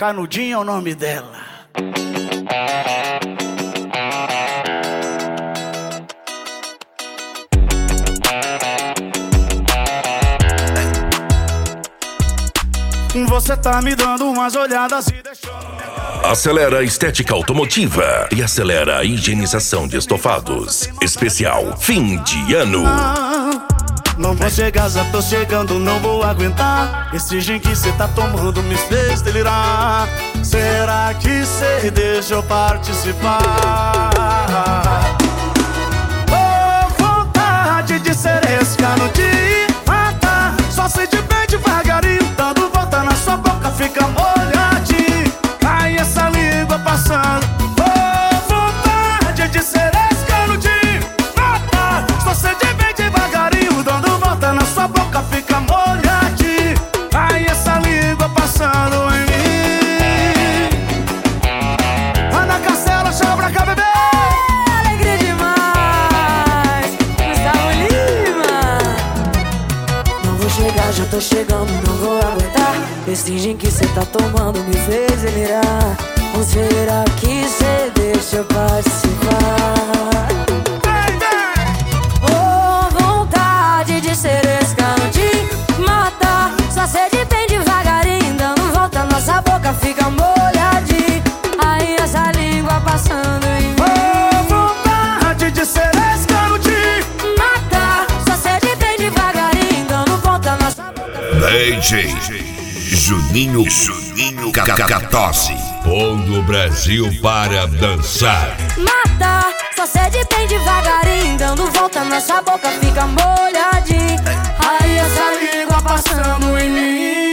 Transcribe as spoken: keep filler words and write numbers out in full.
Canudinho é o nome dela. Você tá me dando umas olhadas e deixou... Acelera a estética automotiva e acelera a higienização de estofados. Especial fim de ano. Não vou chegar, já tô chegando, não vou aguentar. Esse gin que cê tá tomando me fez delirar. Será que cê deixa eu participar? Oh, vontade de ser esse canudinho. Ah, tá, só sei de bem devagarinho. Dando volta na sua boca, fica molhadinho. Ai, essa língua passando. Oh, vontade de ser esse canudinho. Ah, tá, só sei de bem devagarinho. Dando volta na sua boca, fica molhadinho. Ai, essa língua passando em mim. Ana Castela, chama pra cá, bebê. Alegria demais, Gustavo Lima. Não vou chegar, já tô chegando, não vou aguentar. Esse gin que cê tá tomando me fez delirar. Ou será que cê deixa eu participar? Oh, vontade de ser esse canudinho. Matar, só sede bem devagarinho. Dando volta, nossa boca fica molhadinha. Aí essa língua passando em mim. Oh, vontade de ser esse canudinho. Matar, só sede bem devagarinho. Dando volta, nossa boca D J Juninho Juninho Cacatosse, pondo o Brasil para dançar. Matar, só sede bem devagarinho. Dando volta, nossa boca fica molhadinha. Aí essa língua passando em mim.